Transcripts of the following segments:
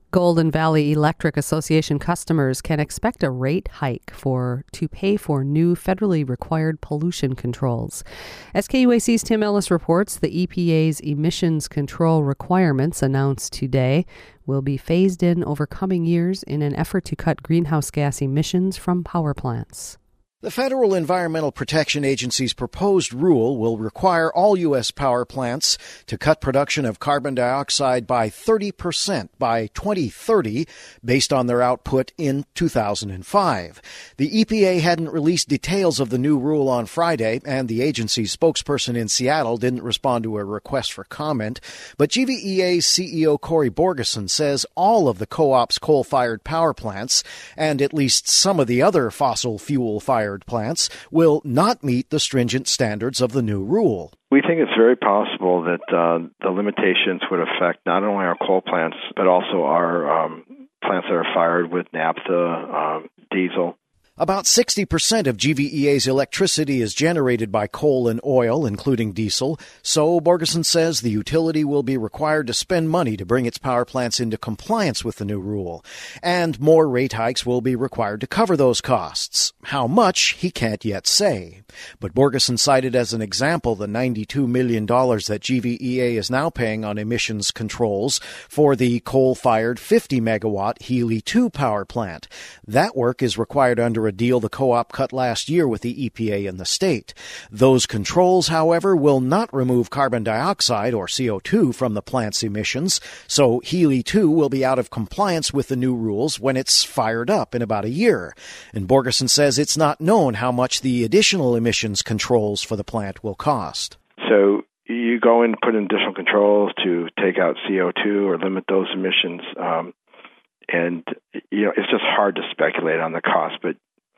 Golden Valley Electric Association customers can expect a rate hike to pay for new federally required pollution controls. SKUAC's Tim Ellis reports the EPA's emissions control requirements announced today will be phased in over coming years in an effort to cut greenhouse gas emissions from power plants. The Federal Environmental Protection Agency's proposed rule will require all U.S. power plants to cut production of carbon dioxide by 30% by 2030 based on their output in 2005. The EPA hadn't released details of the new rule on Friday, and the agency's spokesperson in Seattle didn't respond to a request for comment. But GVEA's CEO Cory Borgeson says all of the co-op's coal-fired power plants and at least some of the other fossil fuel-fired plants will not meet the stringent standards of the new rule. We think it's very possible that the limitations would affect not only our coal plants, but also our plants that are fired with naphtha, diesel. About 60% of GVEA's electricity is generated by coal and oil, including diesel, so Borgeson says the utility will be required to spend money to bring its power plants into compliance with the new rule. And more rate hikes will be required to cover those costs. How much, he can't yet say. But Borgeson cited as an example the $92 million that GVEA is now paying on emissions controls for the coal-fired 50-megawatt Healy 2 power plant. That work is required under a deal the co-op cut last year with the EPA and the state. Those controls, however, will not remove carbon dioxide or CO2 from the plant's emissions, so Healy 2 will be out of compliance with the new rules when it's fired up in about a year. And Borgeson says it's not known how much the additional emissions controls for the plant will cost. So you go in and put in additional controls to take out CO2 or limit those emissions, and it's just hard to speculate on the cost, but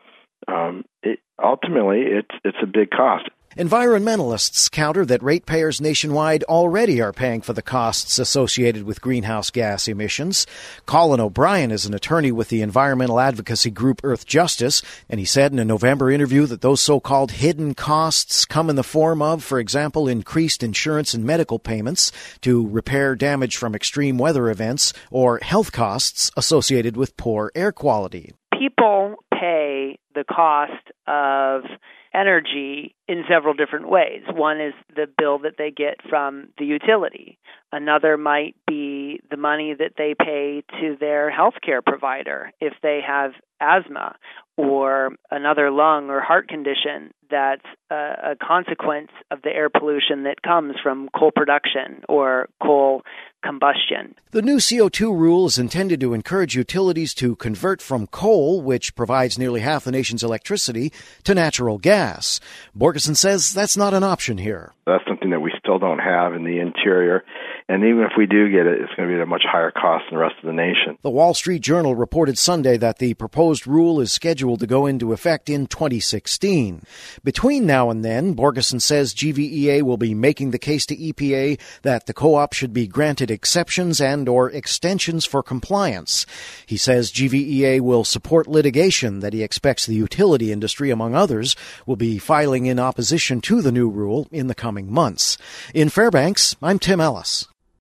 ultimately, it's a big cost. Environmentalists counter that ratepayers nationwide already are paying for the costs associated with greenhouse gas emissions. Colin O'Brien is an attorney with the environmental advocacy group Earth Justice, and he said in a November interview that those so-called hidden costs come in the form of, for example, increased insurance and medical payments to repair damage from extreme weather events or health costs associated with poor air quality. People pay the cost of energy in several different ways. One is the bill that they get from the utility. Another might be the money that they pay to their healthcare provider if they have asthma or another lung or heart condition that's a consequence of the air pollution that comes from coal production or coal combustion. The new CO2 rule is intended to encourage utilities to convert from coal, which provides nearly half the nation's electricity, to natural gas. Borgeson says that's not an option here. That's something that we still don't have in the interior. And even if we do get it, it's going to be at a much higher cost than the rest of the nation. The Wall Street Journal reported Sunday that the proposed rule is scheduled to go into effect in 2016. Between now and then, Borgeson says GVEA will be making the case to EPA that the co-op should be granted exceptions and or extensions for compliance. He says GVEA will support litigation that he expects the utility industry, among others, will be filing in opposition to the new rule in the coming months. In Fairbanks, I'm Tim Ellis.